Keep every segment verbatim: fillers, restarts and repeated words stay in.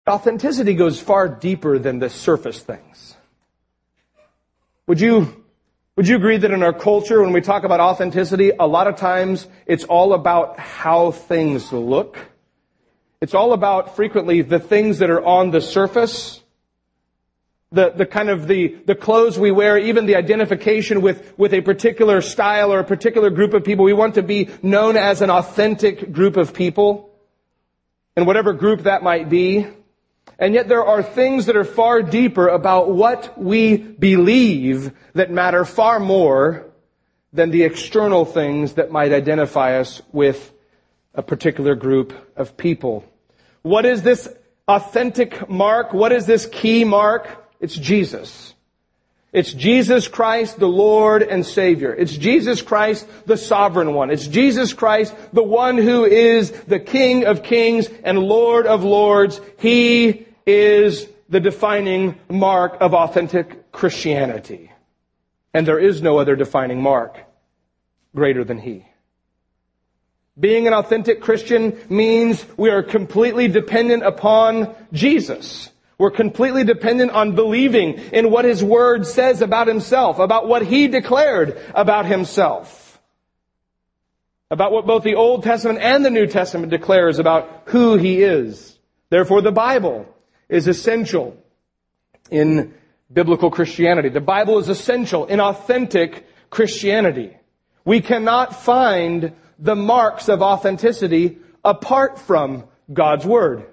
Authenticity goes far deeper than the surface things. Would you, would you agree that in our culture, when we talk about authenticity, a lot of times it's all about how things look? It's all about frequently the things that are on the surface, the, the kind of the, the clothes we wear, even the identification with, with a particular style or a particular group of people. We want to be known as an authentic group of people, and whatever group that might be. And yet there are things that are far deeper about what we believe that matter far more than the external things that might identify us with a particular group of people. What is this authentic mark? What is this key mark? It's Jesus. It's Jesus Christ, the Lord and Savior. It's Jesus Christ, the Sovereign One. It's Jesus Christ, the one who is the King of Kings and Lord of Lords. He is the defining mark of authentic Christianity. And there is no other defining mark greater than He. Being an authentic Christian means we are completely dependent upon Jesus. We're completely dependent on believing in what His Word says about Himself, about what He declared about Himself, about what both the Old Testament and the New Testament declares about who He is. Therefore, the Bible is essential in biblical Christianity. The Bible is essential in authentic Christianity. We cannot find the marks of authenticity apart from God's Word.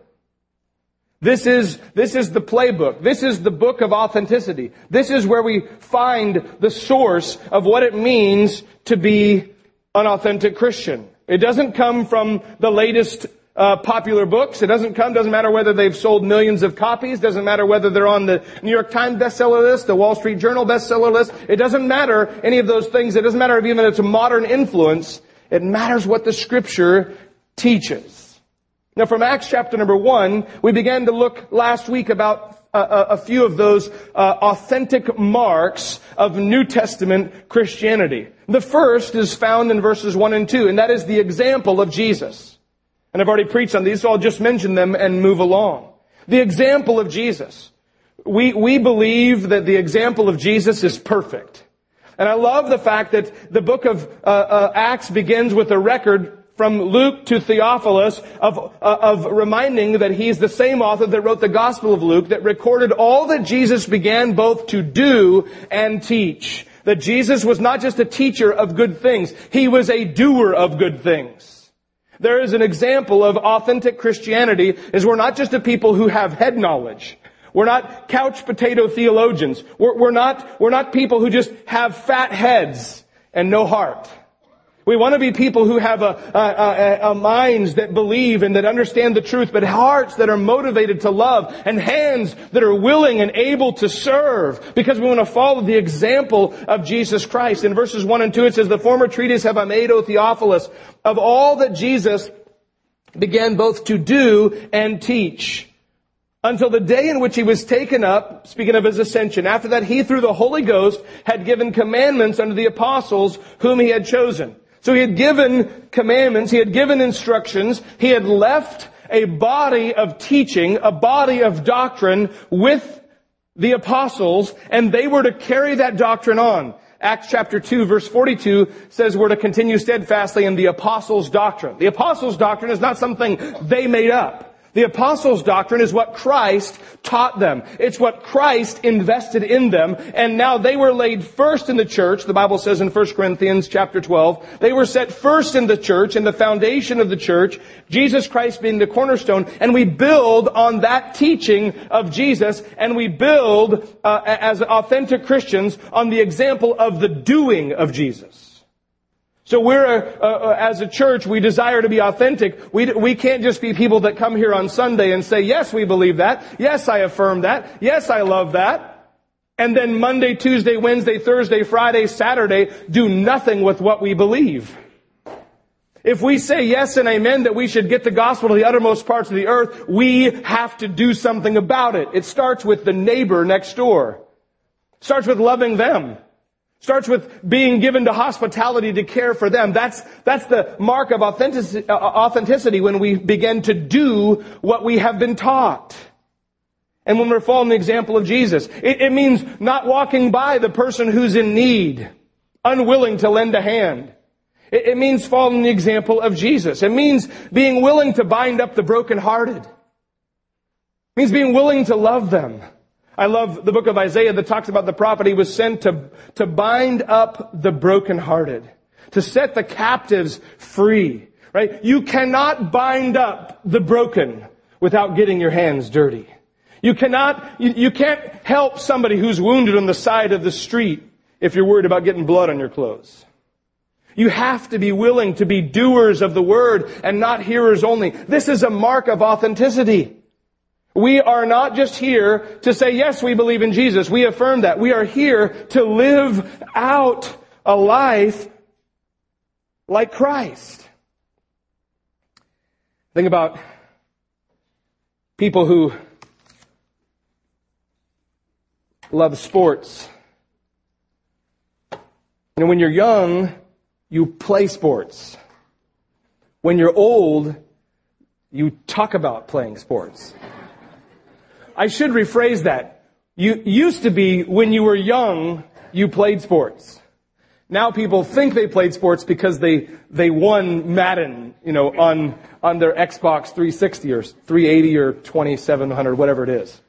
This is, this is the playbook. This is the book of authenticity. This is where we find the source of what it means to be an authentic Christian. It doesn't come from the latest uh, popular books. It doesn't come, doesn't matter whether they've sold millions of copies. Doesn't matter whether they're on the New York Times bestseller list, the Wall Street Journal bestseller list. It doesn't matter any of those things. It doesn't matter if even it's a modern influence. It matters what the Scripture teaches. Now, from Acts chapter number one, we began to look last week about a, a, a few of those uh, authentic marks of New Testament Christianity. The first is found in verses one and two, and that is the example of Jesus. And I've already preached on these, so I'll just mention them and move along. The example of Jesus. We, we believe that the example of Jesus is perfect. And I love the fact that the book of uh, uh, Acts begins with a record from Luke to Theophilus of, uh, of reminding that he's the same author that wrote the Gospel of Luke, that recorded all that Jesus began both to do and teach. That Jesus was not just a teacher of good things, He was a doer of good things. There is an example of authentic Christianity, is we're not just a people who have head knowledge. We're not couch potato theologians. We're, we're not, we're not people who just have fat heads and no heart. We want to be people who have a, a, a, a minds that believe and that understand the truth, but hearts that are motivated to love and hands that are willing and able to serve, because we want to follow the example of Jesus Christ. In verses one and two it says, "The former treatise have I made, O Theophilus, of all that Jesus began both to do and teach, until the day in which He was taken up," speaking of His ascension. "After that He, through the Holy Ghost, had given commandments unto the apostles whom He had chosen." So He had given commandments, He had given instructions, He had left a body of teaching, a body of doctrine with the apostles, and they were to carry that doctrine on. Acts chapter two verse forty-two says we're to continue steadfastly in the apostles' doctrine. The apostles' doctrine is not something they made up. The apostles' doctrine is what Christ taught them. It's what Christ invested in them. And now they were laid first in the church. The Bible says in First Corinthians chapter twelve, they were set first in the church, in the foundation of the church, Jesus Christ being the cornerstone. And we build on that teaching of Jesus, and we build uh, as authentic Christians on the example of the doing of Jesus. So we're, a, uh, as a church, we desire to be authentic. We, we can't just be people that come here on Sunday and say, yes, we believe that. Yes, I affirm that. Yes, I love that. And then Monday, Tuesday, Wednesday, Thursday, Friday, Saturday, do nothing with what we believe. If we say yes and amen that we should get the gospel to the uttermost parts of the earth, we have to do something about it. It starts with the neighbor next door. It starts with loving them. Starts with being given to hospitality to care for them. That's, that's the mark of authenticity, uh, authenticity when we begin to do what we have been taught. And when we're following the example of Jesus, it, it means not walking by the person who's in need, unwilling to lend a hand. It, it means following the example of Jesus. It means being willing to bind up the brokenhearted. It means being willing to love them. I love the book of Isaiah that talks about the prophet. He was sent to, to bind up the brokenhearted, to set the captives free, right? You cannot bind up the broken without getting your hands dirty. You cannot, you, you can't help somebody who's wounded on the side of the street if you're worried about getting blood on your clothes. You have to be willing to be doers of the word and not hearers only. This is a mark of authenticity. We are not just here to say, yes, we believe in Jesus. We affirm that. We are here to live out a life like Christ. Think about people who love sports. You know, when you're young, you play sports. When you're old, you talk about playing sports. I should rephrase that. You used to be, when you were young, you played sports. Now people think they played sports because they, they won Madden, you know, on, on their Xbox three sixty or three eighty or twenty-seven hundred, whatever it is.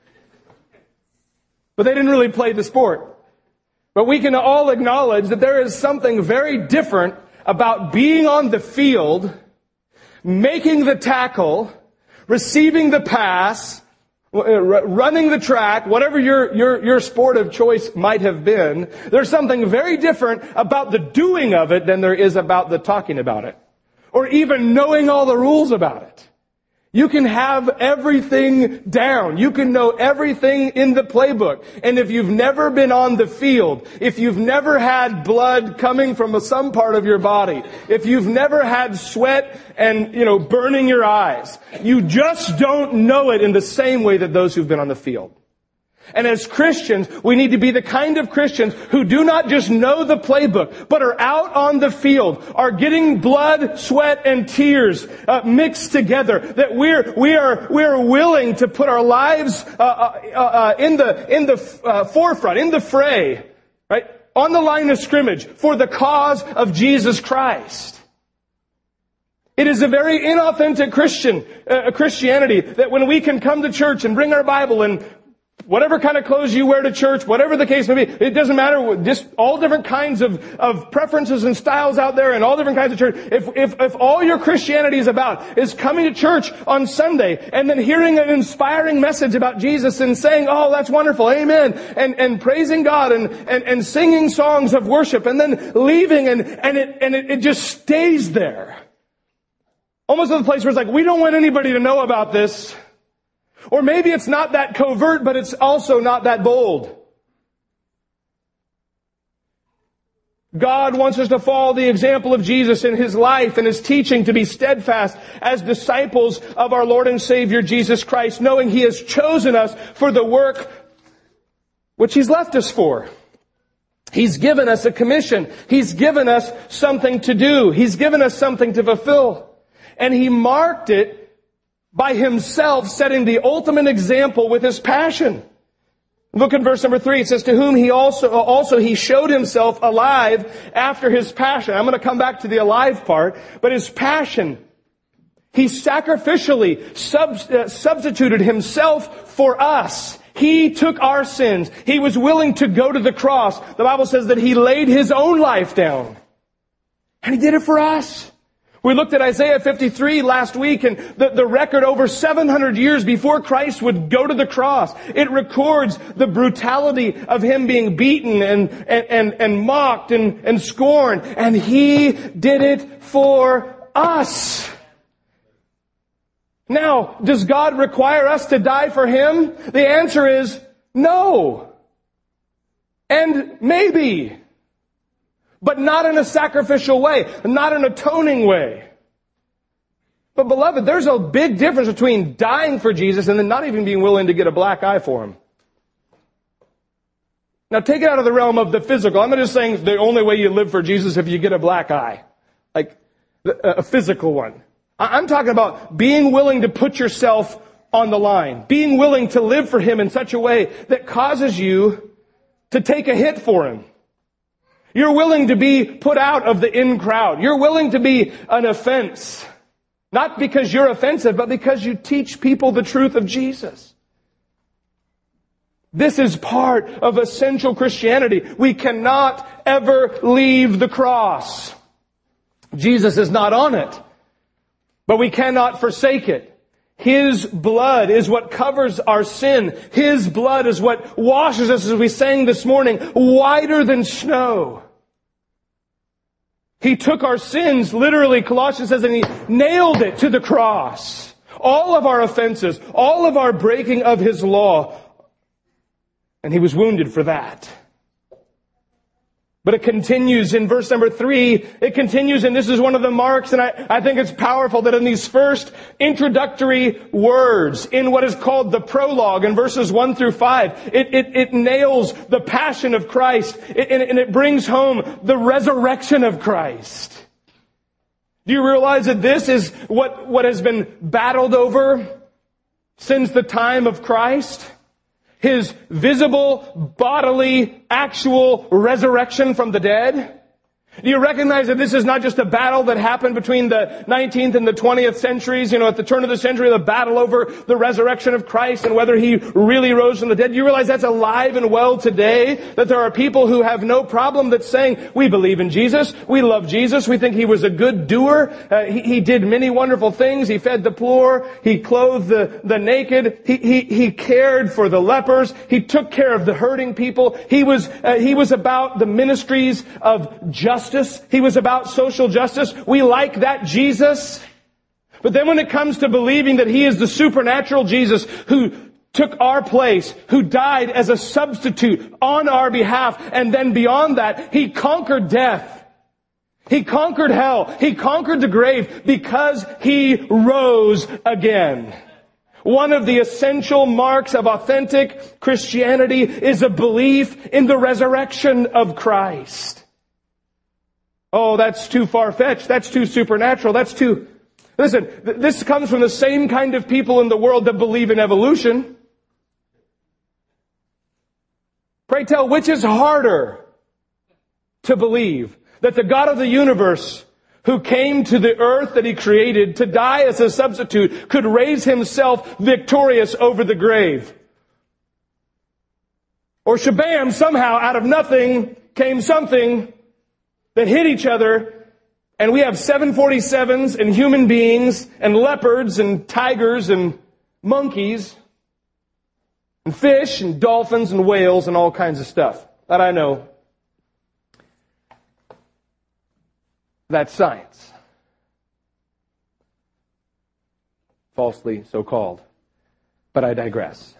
But they didn't really play the sport. But we can all acknowledge that there is something very different about being on the field, making the tackle, receiving the pass, running the track, whatever your, your, your sport of choice might have been. There's something very different about the doing of it than there is about the talking about it. Or even knowing all the rules about it. You can have everything down. You can know everything in the playbook. And if you've never been on the field, if you've never had blood coming from some part of your body, if you've never had sweat and, you know, burning your eyes, you just don't know it in the same way that those who've been on the field. And as Christians, we need to be the kind of Christians who do not just know the playbook, but are out on the field, are getting blood, sweat, and tears uh, mixed together. That we're we are we are willing to put our lives uh, uh, uh, in the in the uh, forefront, in the fray, right, on the line of scrimmage for the cause of Jesus Christ. It is a very inauthentic Christian uh, Christianity that when we can come to church and bring our Bible and whatever kind of clothes you wear to church, whatever the case may be, it doesn't matter. Just all different kinds of, of preferences and styles out there and all different kinds of church. If, if, if all your Christianity is about is coming to church on Sunday and then hearing an inspiring message about Jesus and saying, oh, that's wonderful, amen, and, and praising God and, and, and singing songs of worship and then leaving and, and it, and it, it just stays there. Almost to the place where it's like, we don't want anybody to know about this. Or maybe it's not that covert, but it's also not that bold. God wants us to follow the example of Jesus in His life and His teaching, to be steadfast as disciples of our Lord and Savior Jesus Christ, knowing He has chosen us for the work which He's left us for. He's given us a commission. He's given us something to do. He's given us something to fulfill. And He marked it by Himself, setting the ultimate example with His passion. Look at verse number three. It says, to whom He also, also He showed Himself alive after His passion. I'm going to come back to the alive part, but His passion. He sacrificially sub, uh, substituted Himself for us. He took our sins. He was willing to go to the cross. The Bible says that He laid His own life down. And He did it for us. We looked at Isaiah fifty-three last week, and the, the record over seven hundred years before Christ would go to the cross. It records the brutality of Him being beaten and, and, and, and mocked and, and scorned. And He did it for us. Now, does God require us to die for Him? The answer is no. And maybe. But not in a sacrificial way, not an atoning way. But beloved, there's a big difference between dying for Jesus and then not even being willing to get a black eye for Him. Now take it out of the realm of the physical. I'm not just saying the only way you live for Jesus is if you get a black eye. Like a physical one. I'm talking about being willing to put yourself on the line. Being willing to live for Him in such a way that causes you to take a hit for Him. You're willing to be put out of the in crowd. You're willing to be an offense. Not because you're offensive, but because you teach people the truth of Jesus. This is part of essential Christianity. We cannot ever leave the cross. Jesus is not on it, but we cannot forsake it. His blood is what covers our sin. His blood is what washes us, as we sang this morning, whiter than snow. He took our sins, literally, Colossians says, and He nailed it to the cross. All of our offenses, all of our breaking of His law. And He was wounded for that. But it continues in verse number three. It continues, and this is one of the marks, and I, I think it's powerful that in these first introductory words, in what is called the prologue, in verses one through five, it, it, it nails the passion of Christ, it, and, and it brings home the resurrection of Christ. Do you realize that this is what, what has been battled over since the time of Christ? His visible, bodily, actual resurrection from the dead? Do you recognize that this is not just a battle that happened between the nineteenth and the twentieth centuries, you know, at the turn of the century, the battle over the resurrection of Christ and whether He really rose from the dead? Do you realize that's alive and well today? That there are people who have no problem that's saying, we believe in Jesus, we love Jesus, we think He was a good doer, uh, he, he did many wonderful things, He fed the poor, He clothed the, the naked, he, he, he cared for the lepers, He took care of the hurting people, He was, uh, He was about the ministries of justice. He was about social justice. We like that Jesus. But then when it comes to believing that He is the supernatural Jesus who took our place, who died as a substitute on our behalf, and then beyond that, He conquered death. He conquered hell. He conquered the grave because He rose again. One of the essential marks of authentic Christianity is a belief in the resurrection of Christ. Oh, that's too far-fetched. That's too supernatural. That's too... Listen, th- this comes from the same kind of people in the world that believe in evolution. Pray tell, which is harder to believe? That the God of the universe, who came to the earth that He created to die as a substitute, could raise Himself victorious over the grave? Or shabam, somehow out of nothing came something that hit each other, and we have seven forty-sevens and human beings and leopards and tigers and monkeys and fish and dolphins and whales and all kinds of stuff. That I know. That's science. Falsely so called. But I digress.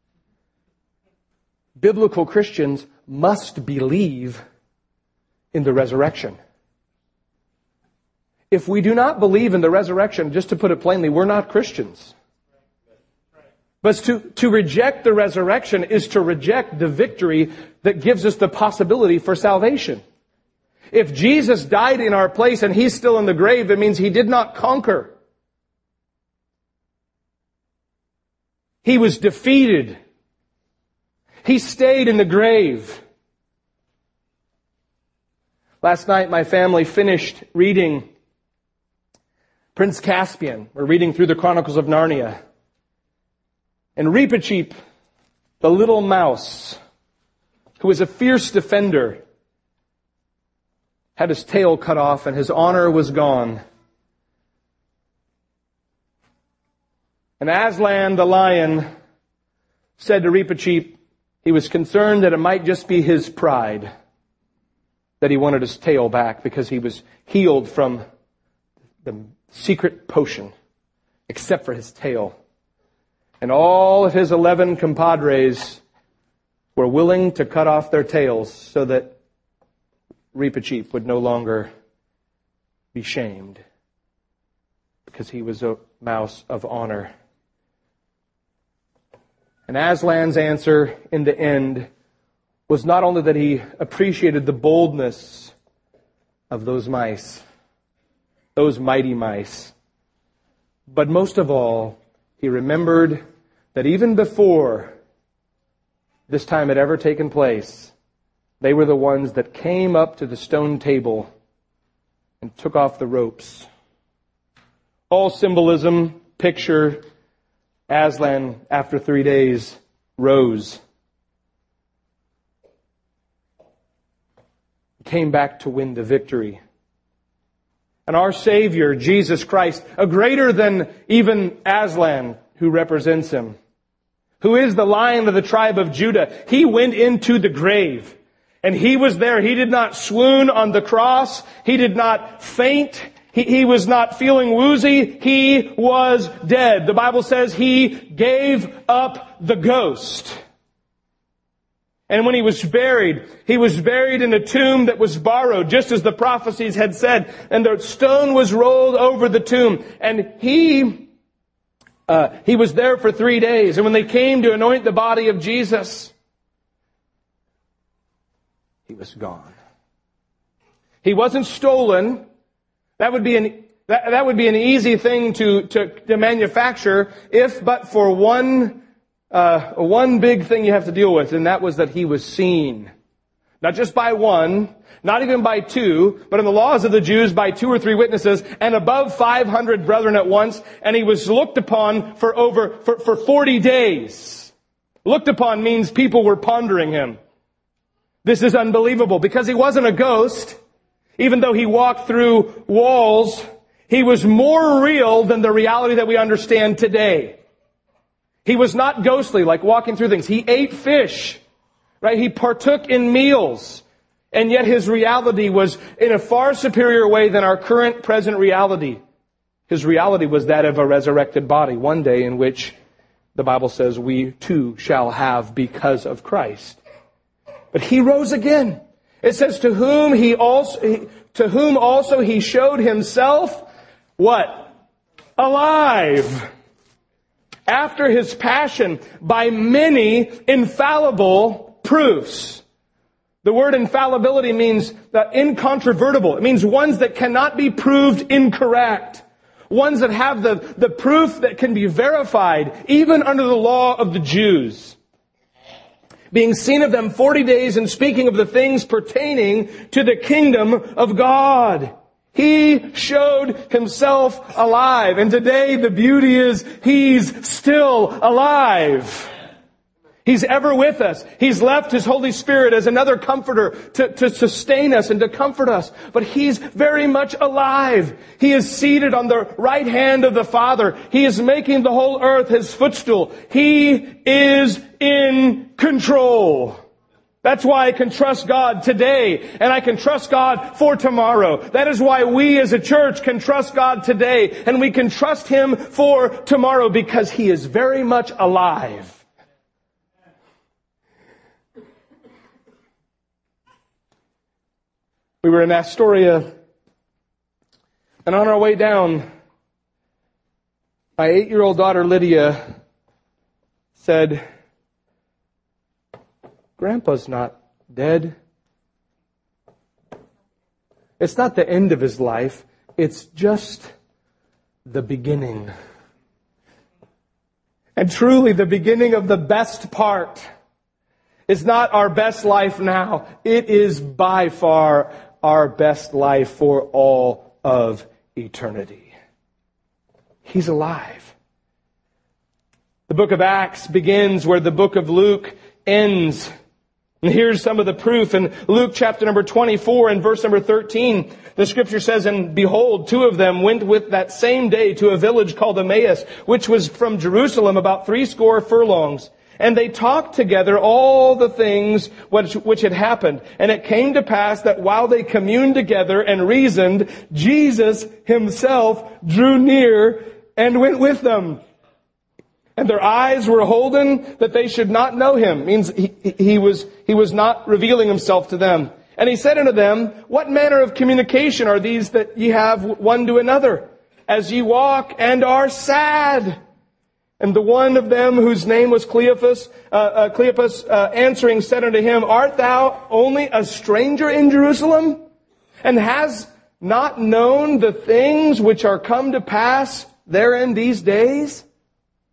Biblical Christians must believe in the resurrection. If we do not believe in the resurrection, just to put it plainly, we're not Christians. But to, to reject the resurrection is to reject the victory that gives us the possibility for salvation. If Jesus died in our place and He's still in the grave, it means He did not conquer. He was defeated. He stayed in the grave. Last night, my family finished reading Prince Caspian. We're reading through the Chronicles of Narnia. And Reepicheep, the little mouse, who was a fierce defender, had his tail cut off and his honor was gone. And Aslan, the lion, said to Reepicheep, he was concerned that it might just be his pride, that he wanted his tail back because he was healed from the secret potion, except for his tail. And all of his eleven compadres were willing to cut off their tails so that Reepicheep would no longer be shamed because he was a mouse of honor. And Aslan's answer in the end was not only that he appreciated the boldness of those mice, those mighty mice, but most of all, he remembered that even before this time had ever taken place, they were the ones that came up to the stone table and took off the ropes. All symbolism, picture, Aslan, after three days, rose. Came back to win the victory. And our Savior, Jesus Christ, a greater than even Aslan, who represents him, who is the Lion of the tribe of Judah, he went into the grave. And he was there. He did not swoon on the cross. He did not faint. He, he was not feeling woozy. He was dead. The Bible says he gave up the ghost. And when he was buried, he was buried in a tomb that was borrowed, just as the prophecies had said. And the stone was rolled over the tomb. And he, uh, he was there for three days. And when they came to anoint the body of Jesus, he was gone. He wasn't stolen. That would be an that, that would be an easy thing to, to, to manufacture if but for one uh, one big thing you have to deal with, and that was that he was seen. Not just by one, not even by two, but in the laws of the Jews by two or three witnesses, and above five hundred brethren at once, and he was looked upon for over for, for forty days. Looked upon means people were pondering him. This is unbelievable because he wasn't a ghost. Even though he walked through walls, he was more real than the reality that we understand today. He was not ghostly like walking through things. He ate fish, right? He partook in meals. And yet his reality was in a far superior way than our current present reality. His reality was that of a resurrected body, one day in which the Bible says we too shall have because of Christ. But he rose again. It says to whom he also, to whom also he showed himself, what? Alive. After his passion by many infallible proofs. The word infallibility means that incontrovertible. It means ones that cannot be proved incorrect. Ones that have the, the proof that can be verified, even under the law of the Jews. Being seen of them forty days and speaking of the things pertaining to the kingdom of God. He showed himself alive. And today the beauty is he's still alive. He's ever with us. He's left his Holy Spirit as another comforter to, to sustain us and to comfort us. But he's very much alive. He is seated on the right hand of the Father. He is making the whole earth his footstool. He is in control. That's why I can trust God today, and I can trust God for tomorrow. That is why we as a church can trust God today, and we can trust Him for tomorrow, because He is very much alive. We were in Astoria, and on our way down, my eight-year-old daughter Lydia said, "Grandpa's not dead. It's not the end of his life. It's just the beginning." And truly, the beginning of the best part is not our best life now. It is by far our best life for all of eternity. He's alive. The book of Acts begins where the book of Luke ends. And here's some of the proof. In Luke chapter number twenty-four and verse number thirteen, the scripture says, "And behold, two of them went with that same day to a village called Emmaus, which was from Jerusalem about threescore furlongs. And they talked together all the things which, which had happened. And it came to pass that while they communed together and reasoned, Jesus himself drew near and went with them. And their eyes were holden that they should not know him." Means he, he was, he was not revealing himself to them. "And he said unto them, What manner of communication are these that ye have one to another, as ye walk and are sad? And the one of them whose name was Cleophas, uh, uh, Cleopas, uh, answering said unto him, Art thou only a stranger in Jerusalem, and has not known the things which are come to pass therein these days?"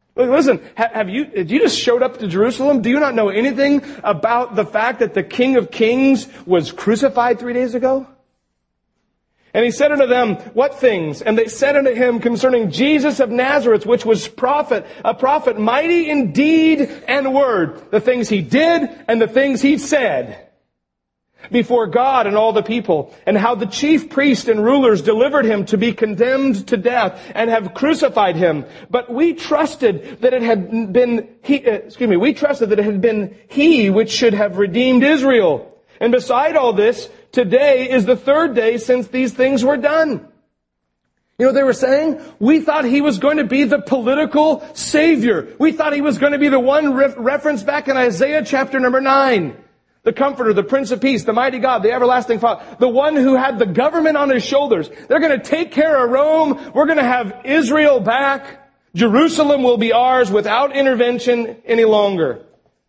Listen, have you, have you just showed up to Jerusalem? Do you not know anything about the fact that the King of Kings was crucified three days ago? And he said unto them, what things? And they said unto him concerning Jesus of Nazareth, which was prophet, a prophet mighty in deed and word. The things he did and the things he said before God and all the people, and how the chief priests and rulers delivered him to be condemned to death and have crucified him. But we trusted that it had been he, uh, excuse me, we trusted that it had been he which should have redeemed Israel. And beside all this, today is the third day since these things were done. You know what they were saying? We thought he was going to be the political savior. We thought he was going to be the one re- referenced back in Isaiah chapter number nine. The Comforter, the Prince of Peace, the mighty God, the everlasting Father, the one who had the government on his shoulders. They're going to take care of Rome. We're going to have Israel back. Jerusalem will be ours without intervention any longer.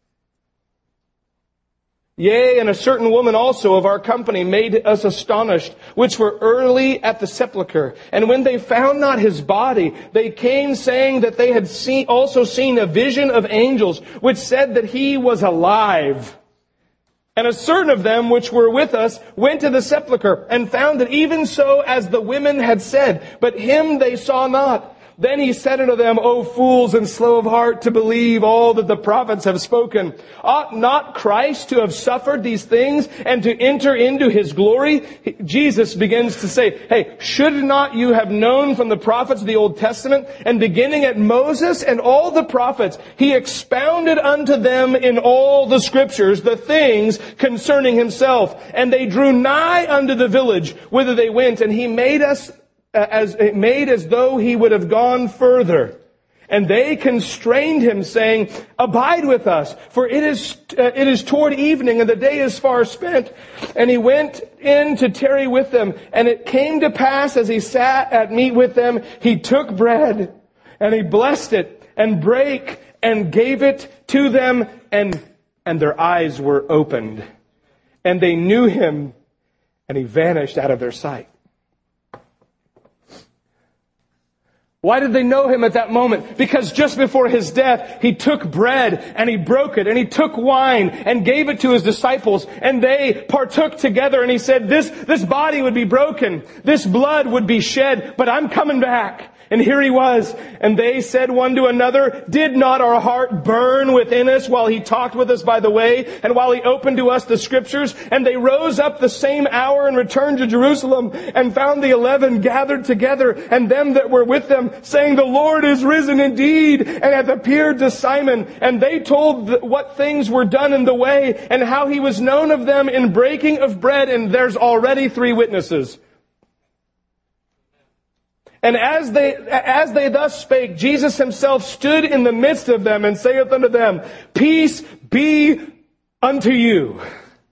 Yea, and a certain woman also of our company made us astonished, which were early at the sepulchre. And when they found not his body, they came saying that they had seen, also seen a vision of angels, which said that he was alive. And a certain of them which were with us went to the sepulchre and found it even so as the women had said, but him they saw not. Then he said unto them, O fools and slow of heart to believe all that the prophets have spoken. Ought not Christ to have suffered these things and to enter into his glory? Jesus begins to say, hey, should not you have known from the prophets of the Old Testament, and beginning at Moses and all the prophets, he expounded unto them in all the scriptures the things concerning himself. And they drew nigh unto the village whither they went, and he made us as made as though he would have gone further. And they constrained him, saying, abide with us, for it is uh, it is toward evening, and the day is far spent. And he went in to tarry with them. And it came to pass, as he sat at meat with them, he took bread, and he blessed it, and brake, and gave it to them, and and their eyes were opened. And they knew him, and he vanished out of their sight. Why did they know him at that moment? Because just before his death, he took bread and he broke it, and he took wine and gave it to his disciples, and they partook together, and he said, this, this body would be broken, this blood would be shed, but I'm coming back. And here he was. And they said one to another, did not our heart burn within us while he talked with us by the way, and while he opened to us the scriptures? And they rose up the same hour and returned to Jerusalem, and found the eleven gathered together, and them that were with them, saying, the Lord is risen indeed, and hath appeared to Simon. And they told what things were done in the way, and how he was known of them in breaking of bread. And there's already three witnesses. And as they, as they thus spake, Jesus himself stood in the midst of them, and saith unto them, peace be unto you.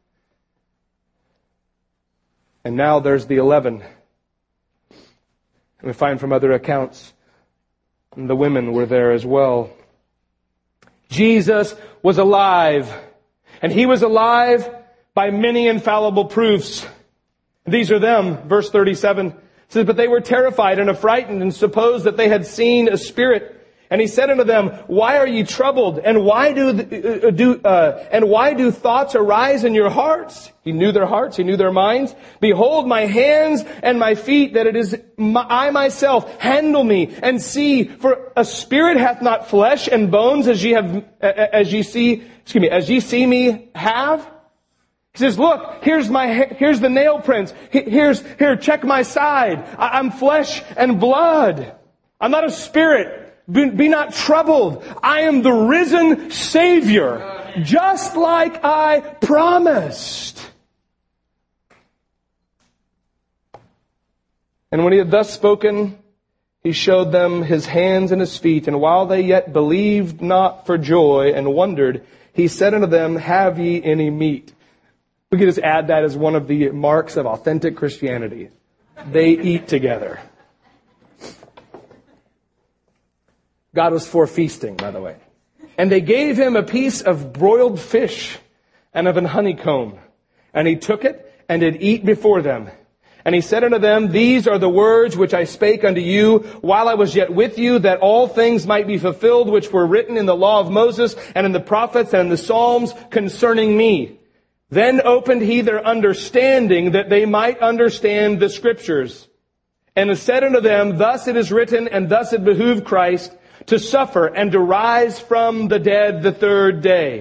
And now there's the eleven. And we find from other accounts, and the women were there as well. Jesus was alive. And he was alive by many infallible proofs. These are them, verse thirty-seven. It says, but they were terrified and affrighted, and supposed that they had seen a spirit. And he said unto them, why are ye troubled? And why do, uh, do uh, and why do thoughts arise in your hearts? He knew their hearts. He knew their minds. Behold my hands and my feet, that it is my, I myself. Handle me and see. For a spirit hath not flesh and bones, as ye have, as ye see, excuse me, as ye see me have. He says, look, here's my, here's the nail prints. Here's, here, check my side. I'm flesh and blood. I'm not a spirit. Be, be not troubled. I am the risen Savior, just like I promised. And when he had thus spoken, he showed them his hands and his feet. And while they yet believed not for joy and wondered, he said unto them, have ye any meat? We could just add that as one of the marks of authentic Christianity. They eat together. God was for feasting, by the way. And they gave him a piece of broiled fish and of an honeycomb. And he took it and did eat before them. And he said unto them, These are the words which I spake unto you while I was yet with you, that all things might be fulfilled which were written in the law of Moses and in the prophets and in the Psalms concerning me. Then opened he their understanding that they might understand the Scriptures. And said unto them, Thus it is written, and thus it behooved Christ to suffer and to rise from the dead the third day.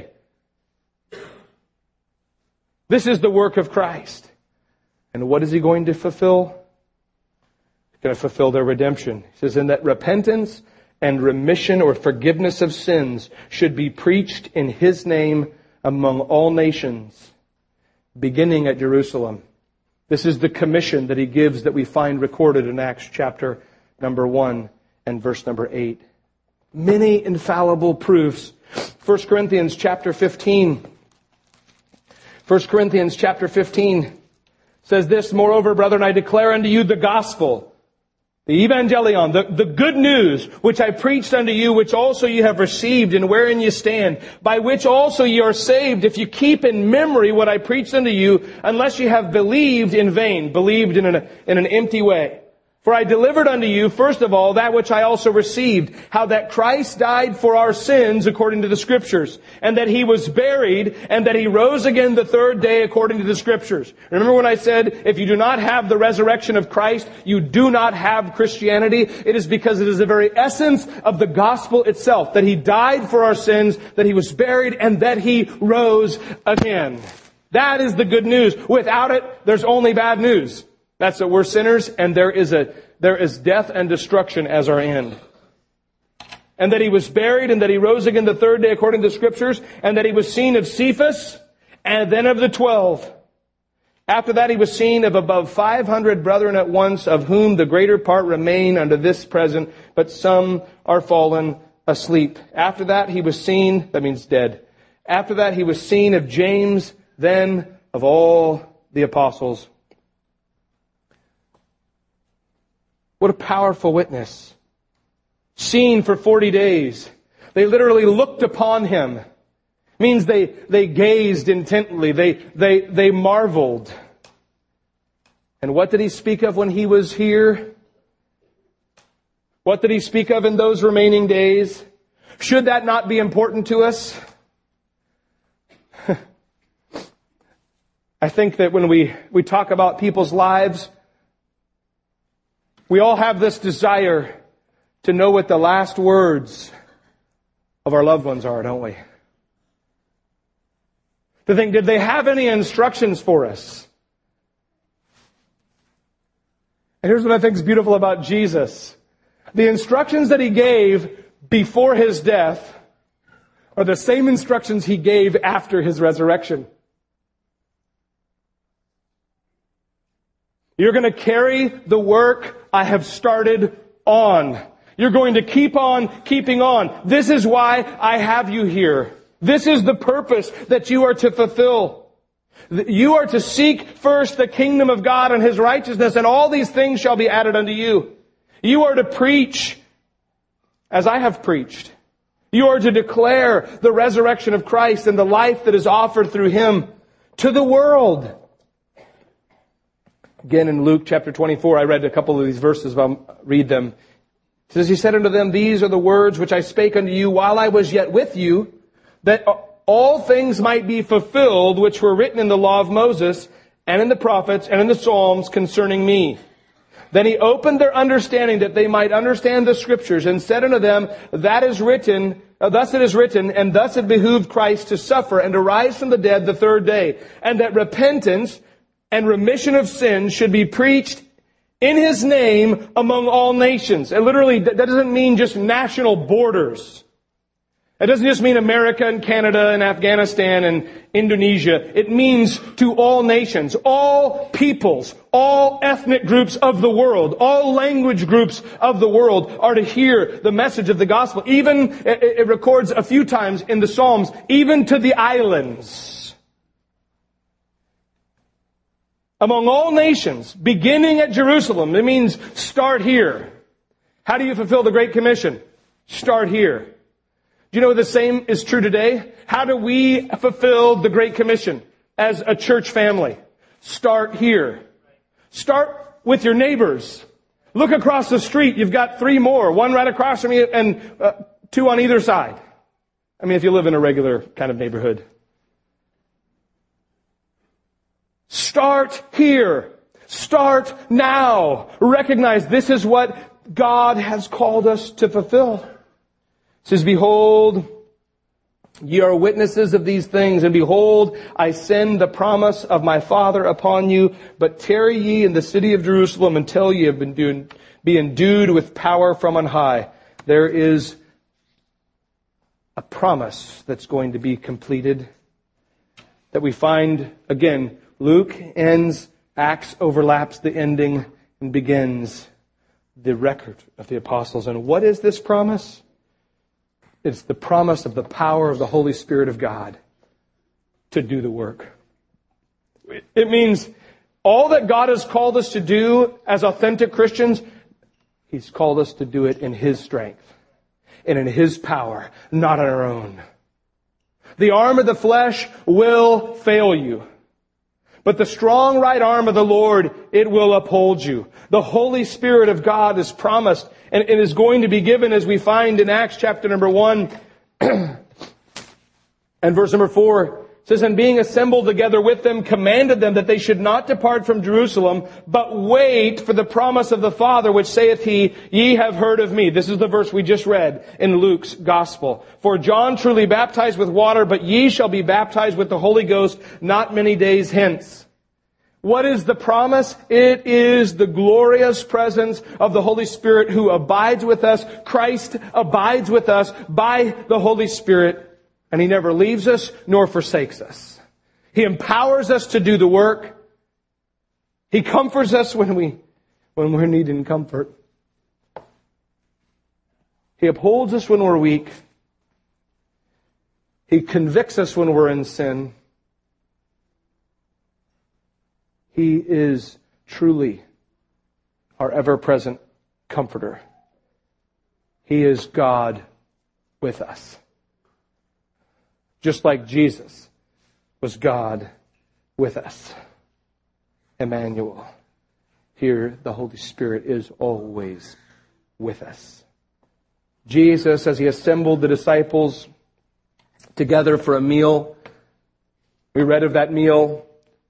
This is the work of Christ. And what is he going to fulfill? He's going to fulfill their redemption. He says, in that repentance and remission or forgiveness of sins should be preached in his name among all nations, beginning at Jerusalem. This is the commission that he gives that we find recorded in Acts chapter number one and verse number eight. Many infallible proofs. First Corinthians chapter fifteen. First Corinthians chapter fifteen says this, Moreover, brethren, I declare unto you the gospel, the evangelion, the, the good news, which I preached unto you, which also you have received, and wherein you stand, by which also ye are saved, if you keep in memory what I preached unto you, unless you have believed in vain, believed in an, in an empty way. For I delivered unto you, first of all, that which I also received, how that Christ died for our sins according to the Scriptures, and that he was buried, and that he rose again the third day according to the Scriptures. Remember when I said, if you do not have the resurrection of Christ, you do not have Christianity? It is because it is the very essence of the gospel itself, that he died for our sins, that he was buried, and that he rose again. That is the good news. Without it, there's only bad news. That's that we're sinners and there is a, there is death and destruction as our end. And that he was buried and that he rose again the third day according to the Scriptures, and that he was seen of Cephas and then of the twelve. After that he was seen of above five hundred brethren at once, of whom the greater part remain unto this present, but some are fallen asleep. After that he was seen, that means dead. After that he was seen of James, then of all the apostles. What a powerful witness. Seen for forty days. They literally looked upon him. Means they, they gazed intently. They, they, they marveled. And what did he speak of when he was here? What did he speak of in those remaining days? Should that not be important to us? I think that when we, we talk about people's lives, we all have this desire to know what the last words of our loved ones are, don't we? To think, did they have any instructions for us? And here's what I think is beautiful about Jesus. The instructions that he gave before his death are the same instructions he gave after his resurrection. You're going to carry the work I have started on. You're going to keep on keeping on. This is why I have you here. This is the purpose that you are to fulfill. You are to seek first the kingdom of God and his righteousness, and all these things shall be added unto you. You are to preach as I have preached. You are to declare the resurrection of Christ and the life that is offered through him to the world. Again, in Luke chapter twenty-four, I read a couple of these verses, but I'll read them. It says, he said unto them, These are the words which I spake unto you while I was yet with you, that all things might be fulfilled which were written in the law of Moses and in the prophets and in the Psalms concerning me. Then he opened their understanding that they might understand the Scriptures, and said unto them, That is written, uh, thus it is written, and thus it behooved Christ to suffer and to rise from the dead the third day, and that repentance and remission of sins should be preached in his name among all nations. And literally, that doesn't mean just national borders. It doesn't just mean America and Canada and Afghanistan and Indonesia. It means to all nations, all peoples, all ethnic groups of the world, all language groups of the world are to hear the message of the gospel. Even, it, it records a few times in the Psalms, even to the islands. Among all nations, beginning at Jerusalem. It means start here. How do you fulfill the Great Commission? Start here. Do you know the same is true today? How do we fulfill the Great Commission as a church family? Start here. Start with your neighbors. Look across the street. You've got three more. One right across from you and uh, two on either side. I mean, if you live in a regular kind of neighborhood. Start here. Start now. Recognize this is what God has called us to fulfill. It says, behold, ye are witnesses of these things, and behold, I send the promise of my Father upon you, but tarry ye in the city of Jerusalem until ye have been doing, be endued with power from on high. There is a promise that's going to be completed that we find, again, Luke ends, Acts overlaps the ending and begins the record of the apostles. And what is this promise? It's the promise of the power of the Holy Spirit of God to do the work. It means all that God has called us to do as authentic Christians, He's called us to do it in His strength and in His power, not on our own. The arm of the flesh will fail you. But the strong right arm of the Lord, it will uphold you. The Holy Spirit of God is promised and it is going to be given, as we find in Acts chapter number one and verse number four. It says, and being assembled together with them, commanded them that they should not depart from Jerusalem, but wait for the promise of the Father, which saith he, ye have heard of me. This is the verse we just read in Luke's gospel. For John truly baptized with water, but ye shall be baptized with the Holy Ghost not many days hence. What is the promise? It is the glorious presence of the Holy Spirit who abides with us. Christ abides with us by the Holy Spirit. And He never leaves us nor forsakes us. He empowers us to do the work. He comforts us when we, when we're needing comfort. He upholds us when we're weak. He convicts us when we're in sin. He is truly our ever-present comforter. He is God with us. Just like Jesus was God with us. Emmanuel. Here the Holy Spirit is always with us. Jesus, as He assembled the disciples together for a meal, we read of that meal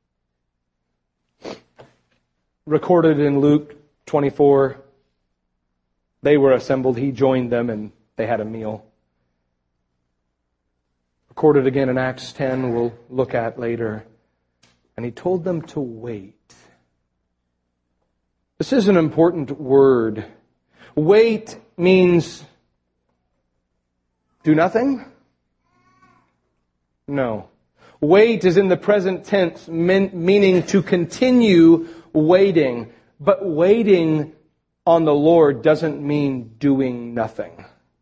recorded in Luke twenty-four. They were assembled. He joined them and they had a meal. Recorded again in Acts ten, we'll look at later. And He told them to wait. This is an important word. Wait means do nothing? No. Wait is in the present tense, meaning to continue waiting. But waiting on the Lord doesn't mean doing nothing.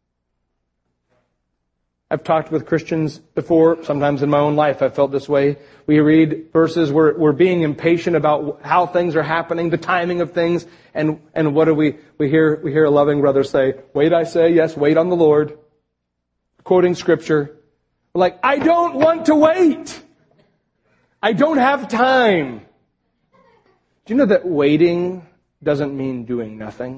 I've talked with Christians before, sometimes in my own life I've felt this way. We read verses where we're being impatient about how things are happening, the timing of things, and, and what do we, we hear, we hear a loving brother say, wait I say, yes, wait on the Lord. Quoting scripture. We're like, I don't want to wait. I don't have time. Do you know that waiting doesn't mean doing nothing?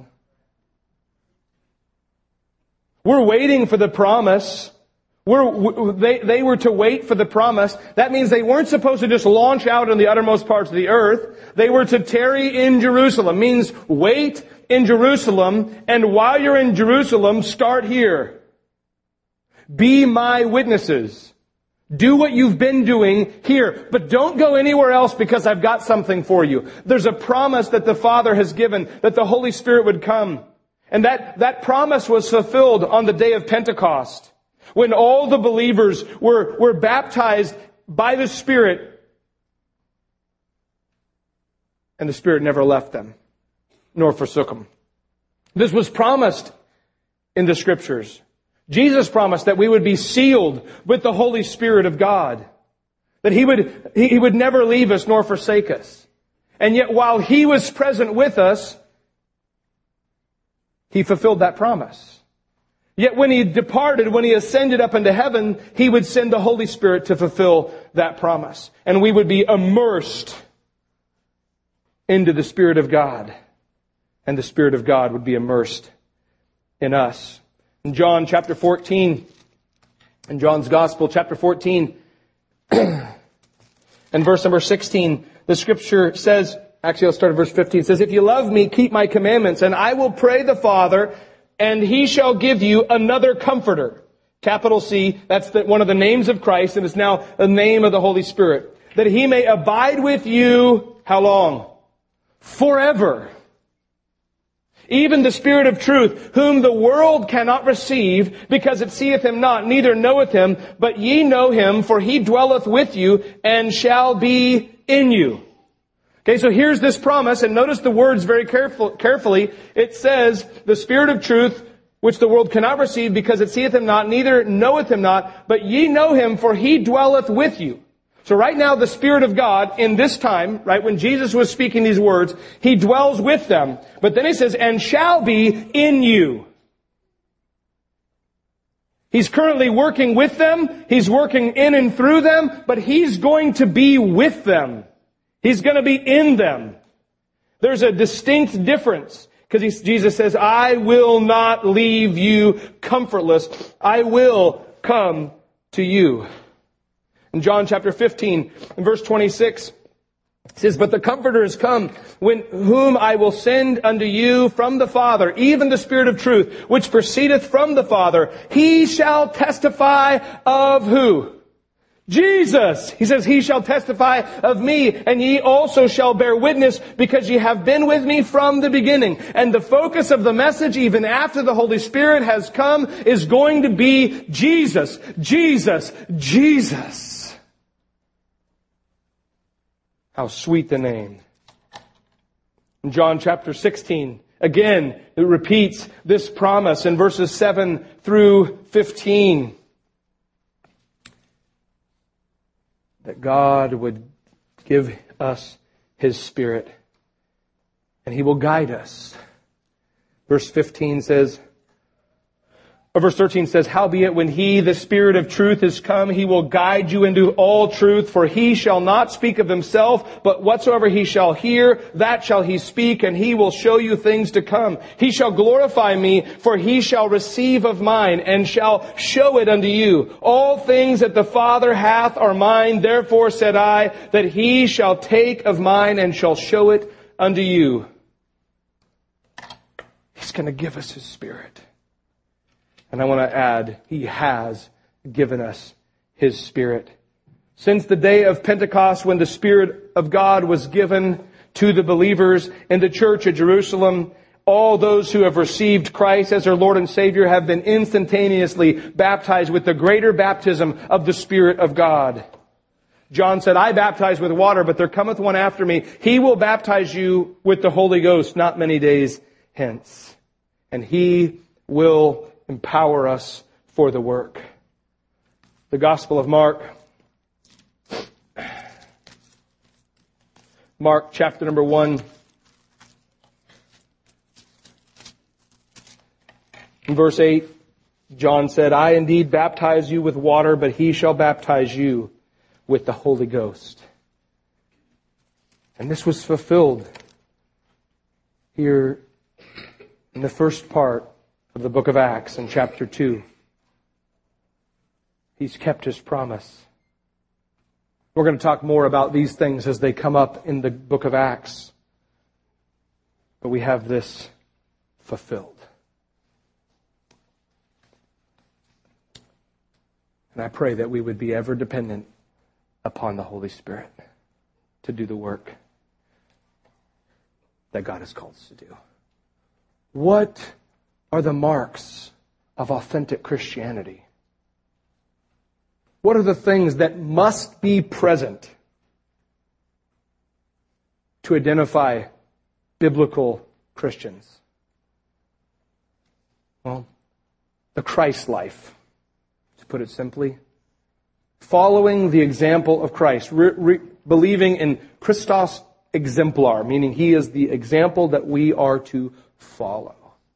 We're waiting for the promise. We're, they, they were to wait for the promise. That means they weren't supposed to just launch out in the uttermost parts of the earth. They were to tarry in Jerusalem. Means wait in Jerusalem, and while you're in Jerusalem, start here. Be my witnesses. Do what you've been doing here, but don't go anywhere else because I've got something for you. There's a promise that the Father has given, that the Holy Spirit would come. And that, that promise was fulfilled on the day of Pentecost, when all the believers were, were baptized by the Spirit, and the Spirit never left them, nor forsook them. This was promised in the Scriptures. Jesus promised that we would be sealed with the Holy Spirit of God. That He would, He would never leave us nor forsake us. And yet while He was present with us, He fulfilled that promise. Yet when He departed, when He ascended up into heaven, He would send the Holy Spirit to fulfill that promise. And we would be immersed into the Spirit of God, and the Spirit of God would be immersed in us. In John chapter fourteen, in John's Gospel, chapter fourteen, and verse number sixteen, the Scripture says, actually I'll start at verse fifteen, it says, "If you love me, keep my commandments, and I will pray the Father, and He shall give you another Comforter." Capital C, that's the, one of the names of Christ, and it's now the name of the Holy Spirit. "That He may abide with you," how long? "Forever. Even the Spirit of truth, whom the world cannot receive, because it seeth Him not, neither knoweth Him, but ye know Him, for He dwelleth with you, and shall be in you." Okay, so here's this promise, and notice the words very careful, carefully. It says, "The Spirit of truth, which the world cannot receive, because it seeth Him not, neither knoweth Him not, but ye know Him, for He dwelleth with you." So right now, the Spirit of God, in this time, right, when Jesus was speaking these words, He dwells with them. But then He says, "and shall be in you." He's currently working with them. He's working in and through them, but He's going to be with them. He's going to be in them. There's a distinct difference, because Jesus says, "I will not leave you comfortless. I will come to you." In John chapter fifteen, in verse twenty-six, it says, "But the Comforter is come, when, whom I will send unto you from the Father, even the Spirit of truth, which proceedeth from the Father. He shall testify of" who? Jesus. He says, "He shall testify of me, and ye also shall bear witness, because ye have been with me from the beginning." And the focus of the message, even after the Holy Spirit has come, is going to be Jesus, Jesus, Jesus. How sweet the name. In John chapter sixteen, again, it repeats this promise in verses seven through fifteen. That God would give us His Spirit, and He will guide us. Verse fifteen says, or verse thirteen says, "Howbeit when He, the Spirit of truth, is come, He will guide you into all truth, for He shall not speak of Himself, but whatsoever He shall hear, that shall He speak, and He will show you things to come. He shall glorify me, for He shall receive of mine, and shall show it unto you. All things that the Father hath are mine, therefore said I, that He shall take of mine, and shall show it unto you." He's going to give us His Spirit. And I want to add, He has given us His Spirit. Since the day of Pentecost, when the Spirit of God was given to the believers in the church at Jerusalem, all those who have received Christ as their Lord and Savior have been instantaneously baptized with the greater baptism of the Spirit of God. John said, "I baptize with water, but there cometh one after me. He will baptize you with the Holy Ghost not many days hence. And He will empower us for the work." The Gospel of Mark. Mark chapter number one. In verse eight, John said, "I indeed baptize you with water, but He shall baptize you with the Holy Ghost." And this was fulfilled here in the first part of the book of Acts in chapter two. He's kept His promise. We're going to talk more about these things as they come up in the book of Acts. But we have this fulfilled. And I pray that we would be ever dependent upon the Holy Spirit to do the work that God has called us to do. What are the marks of authentic Christianity? What are the things that must be present to identify biblical Christians? Well, the Christ life, to put it simply. Following the example of Christ. Re- re- believing in Christos exemplar, meaning He is the example that we are to follow.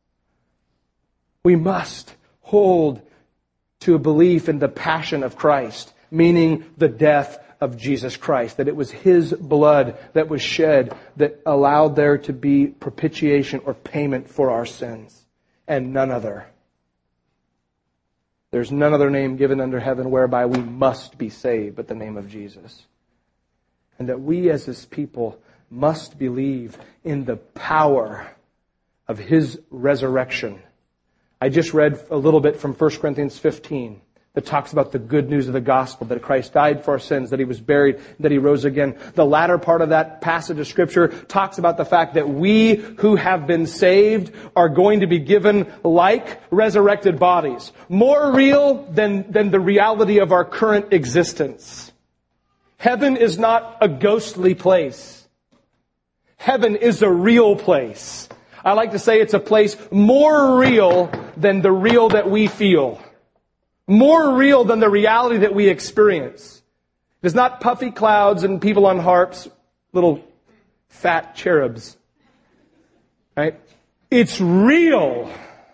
We must hold to a belief in the passion of Christ, meaning the death of Jesus Christ, that it was His blood that was shed that allowed there to be propitiation or payment for our sins, and none other. There's none other name given under heaven whereby we must be saved but the name of Jesus. And that we as His people must believe in the power of His resurrection. I just read a little bit from First Corinthians fifteen that talks about the good news of the gospel, that Christ died for our sins, that He was buried, that He rose again. The latter part of that passage of Scripture talks about the fact that we who have been saved are going to be given like resurrected bodies, more real than, than the reality of our current existence. Heaven is not a ghostly place. Heaven is a real place. I like to say it's a place more real than the real that we feel. More real than the reality that we experience. It's not puffy clouds and people on harps, little fat cherubs. Right? It's real.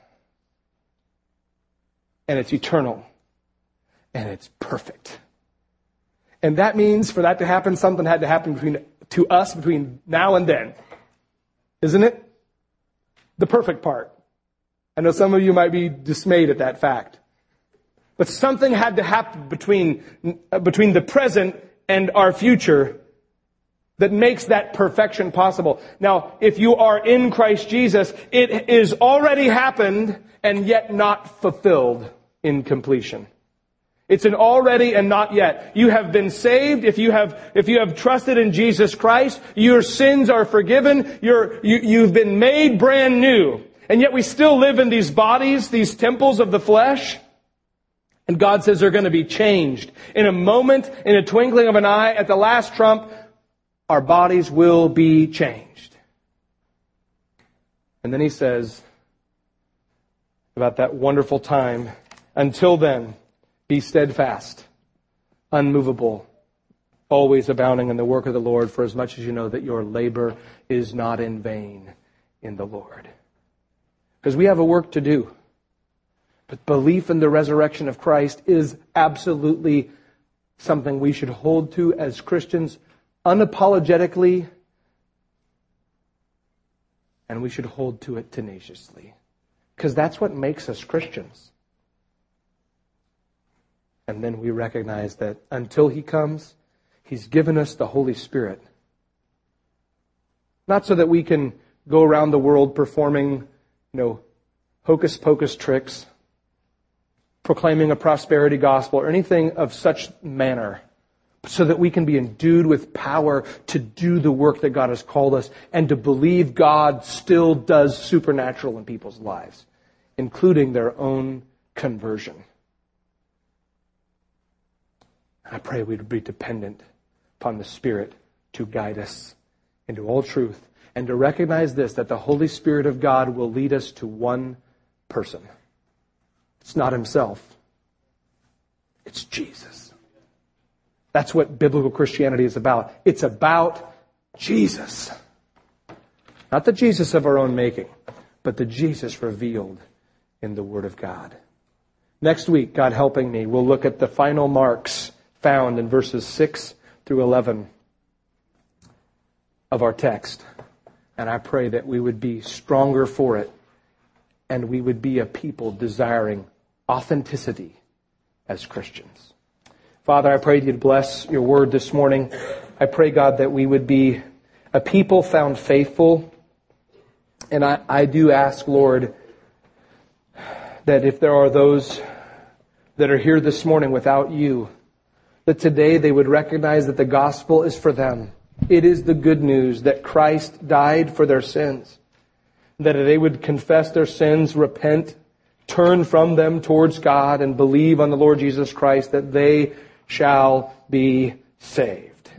And it's eternal. And it's perfect. And that means for that to happen, something had to happen between to us between now and then. Isn't it? The perfect part. I know some of you might be dismayed at that fact. But something had to happen between, between the present and our future that makes that perfection possible. Now, if you are in Christ Jesus, it is already happened and yet not fulfilled in completion. It's an already and not yet. You have been saved. If you have, if you have trusted in Jesus Christ, your sins are forgiven. You're, you, you've been made brand new. And yet we still live in these bodies, these temples of the flesh. And God says they're going to be changed. In a moment, in a twinkling of an eye, at the last trump, our bodies will be changed. And then He says about that wonderful time, until then, be steadfast, unmovable, always abounding in the work of the Lord, for as much as you know that your labor is not in vain in the Lord. Because we have a work to do. But belief in the resurrection of Christ is absolutely something we should hold to as Christians unapologetically, and we should hold to it tenaciously. Because that's what makes us Christians. And then we recognize that until He comes, He's given us the Holy Spirit. Not so that we can go around the world performing, you know, hocus pocus tricks, proclaiming a prosperity gospel or anything of such manner, so that we can be endued with power to do the work that God has called us and to believe God still does supernatural in people's lives, including their own conversion. I pray we would be dependent upon the Spirit to guide us into all truth and to recognize this, that the Holy Spirit of God will lead us to one person. It's not Himself. It's Jesus. That's what biblical Christianity is about. It's about Jesus. Not the Jesus of our own making, but the Jesus revealed in the Word of God. Next week, God helping me, we'll look at the final marks found in verses six through eleven of our text. And I pray that we would be stronger for it, and we would be a people desiring authenticity as Christians. Father, I pray you'd bless your word this morning. I pray, God, that we would be a people found faithful. And I, I do ask, Lord, that if there are those that are here this morning without you, that today they would recognize that the gospel is for them. It is the good news that Christ died for their sins. That they would confess their sins, repent, turn from them towards God, and believe on the Lord Jesus Christ, that they shall be saved.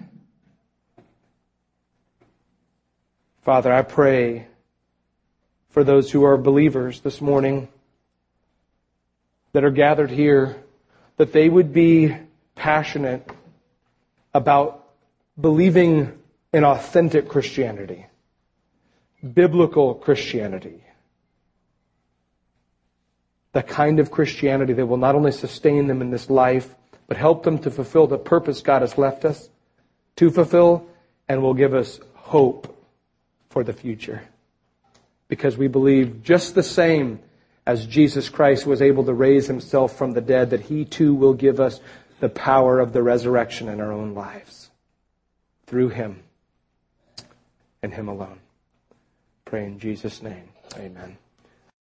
Father, I pray for those who are believers this morning that are gathered here, that they would be passionate about believing in authentic Christianity, biblical Christianity, the kind of Christianity that will not only sustain them in this life, but help them to fulfill the purpose God has left us to fulfill, and will give us hope for the future. Because we believe just the same as Jesus Christ was able to raise himself from the dead, that he too will give us the power of the resurrection in our own lives. Through him and him alone. Pray in Jesus' name. Amen.